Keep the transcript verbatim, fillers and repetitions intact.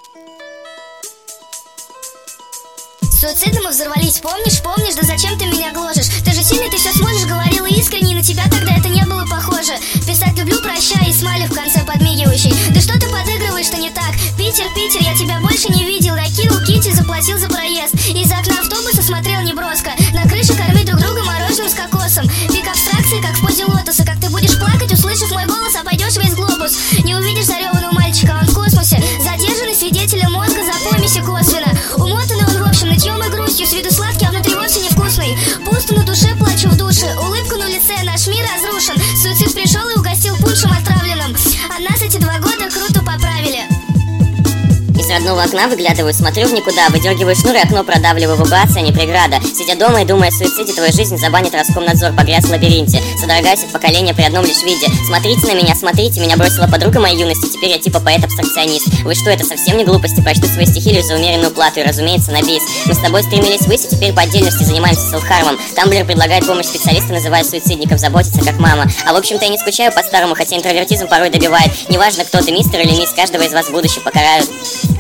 Суицидом мы взорвались, помнишь, помнишь, да зачем ты меня гложешь? Ты же сильный, ты все сможешь, говорила искренне, и на тебя тогда это не было похоже. Писать люблю, прощай, и смайлик в конце подмигивающий. Да что ты подыгрываешь, что не так? Питер, Питер, я тебя больше не видел. Я кинул Кити, заплатил за проезд. Из окна автобуса смотрел неброско. На крыше кормить друг друга мороженым с кокосом. Пик абстракции, как в позе лотоса. Как ты будешь плакать, услышав мой голос, обойдешь весь глобус. Не увидишь зареванного мальчика, он в космосе. Задержанный свидетелем мозга за помеси косвенно. Умотанный он, в общем, нытьем и грустью. С виду сладкий, а внутри вовсе невкусный. Пусто на душе, плачу в душе. Улыбку на лице, наш мир разрушен. Суицид пришел и угостил пуншем отравленным. А нас эти два года круто поправили. Из родного окна выглядываю, смотрю в никуда. Выдергиваю шнур и окно продавливаю. Вибрация не преграда. Сидя дома и думая о суициде, твою жизнь забанит Роскомнадзор, погряз в лабиринте. Содрогаясь от поколения при одном лишь виде. Смотрите на меня, смотрите, меня бросила подруга моей юности. Теперь я типа поэт-абстракционист. Вы что, это совсем не глупости? Прочтут свои стихи лишь за умеренную плату и, разумеется, на бис. Мы с тобой стремились выйти, теперь по отдельности занимаемся селф-хармом. Тамблер предлагает помощь специалиста, называя суицидников, заботиться как мама. А в общем-то я не скучаю по-старому, хотя интровертизм порой добивает. Неважно, кто ты, мистер или мисс, каждого из вас в будущем покарают.